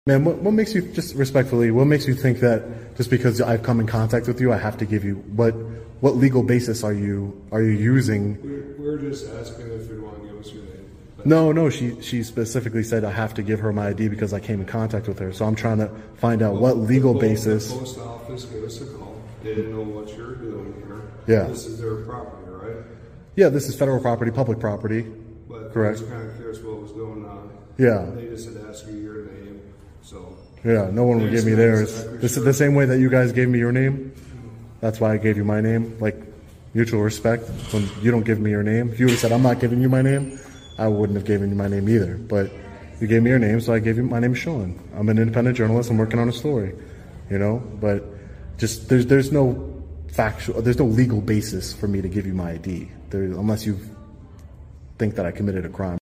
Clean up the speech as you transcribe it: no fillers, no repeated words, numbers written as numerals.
Man, what makes you, just respectfully, what makes you think that just because I've come in contact with you, I have to give you, what legal basis are you using? We're just asking if you want to give us your name. No, she specifically said I have to give her my ID because I came in contact with her. So I'm trying to find out what legal basis. The post office gave us a call. They didn't know what you're doing here. Yeah. This is their property, right? Yeah, this is federal property, public property. But correct. I was kind of curious what was going on. Yeah. They just had asked you your name, so. Yeah, no one would give me theirs. This is the same way that you guys gave me your name. That's why I gave you my name, like mutual respect. When you don't give me your name, if you would have said I'm not giving you my name, I wouldn't have given you my name either. But you gave me your name, so I gave you my name. Is Sean. I'm an independent journalist. I'm working on a story, you know. But just there's no legal basis for me to give you my ID, unless you think that I committed a crime.